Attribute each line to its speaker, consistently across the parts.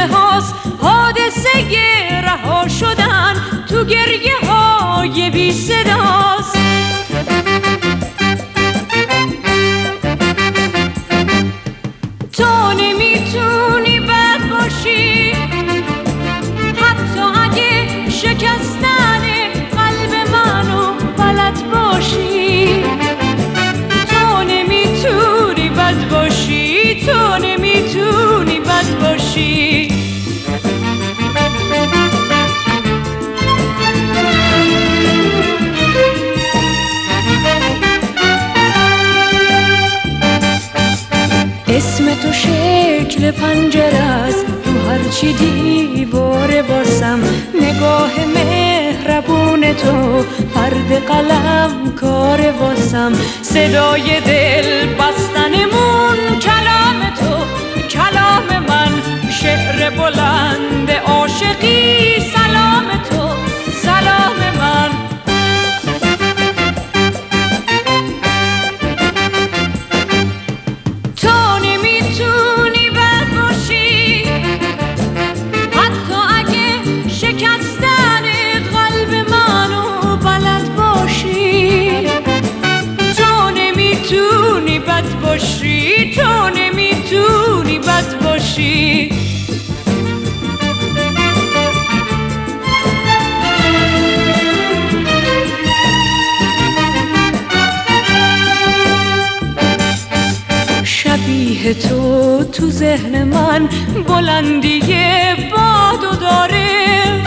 Speaker 1: انتهاست حادثه رها شدن تو گریه های بی صداست. تو نمیتونی بد باشی حتی اگه شکستن قلب منو بلد باشی. تو نمیتونی بد باشی، تو نمیتونی بد باشی. اسم تو شکل پنجره است رو هرچی دیواره واسم. نگاه مهربون تو پرده قلم کار واسم. صدای دل بستنمون کلام تو، کلام من شعر بلند عاشقی. سلام تو، سلام من. تو نمیتونی بد باشی. شبیه تو ذهن من بلندی بادو داره.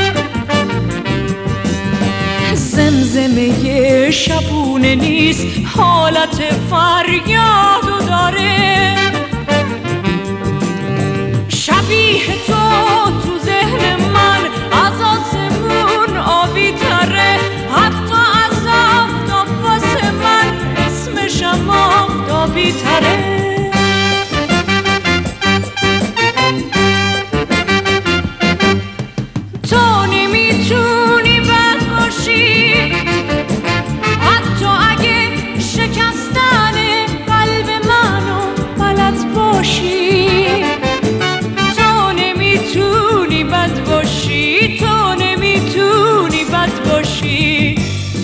Speaker 1: زمزمه شبونه نیست حالت فریادو داره. شبیه تو ذهن من از آسمون آبی تره. حتی از آفتاب واسه من اسمشم آفتابی تره. تو نمیتونی بد باشی حتی اگه شکستن قلب منو بلد باشی. تو نمیتونی بد باشی، تو نمیتونی بد باشی.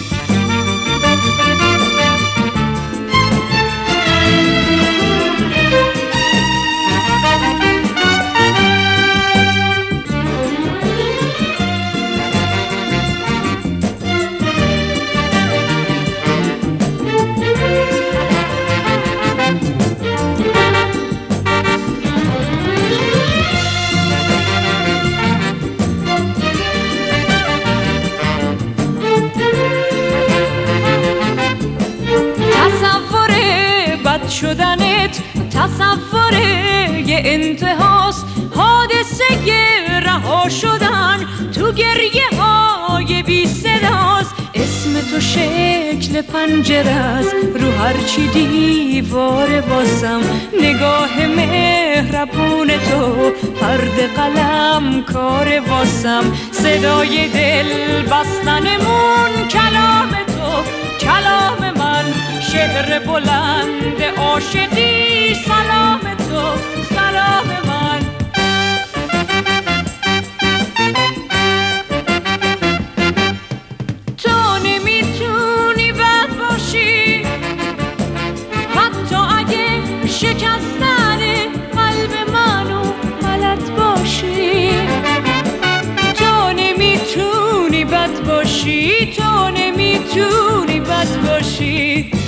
Speaker 1: شدنت تصور یه انتهاست حادثه رها شدن تو گریه های بی صداست. اسم تو شکل پنجره است رو هرچی دیواره واسم. نگاه مهربون تو پرده قلم کار واسم. صدای دل بستنمون کلام تو، کلام من شعر بلند عاشقی. سلام تو، سلام من. تو نمیتونی بد باشی حتی اگه شکستن قلب منو بلد باشی. تو نمیتونی بد باشی، تو نمیتونی بد باشی.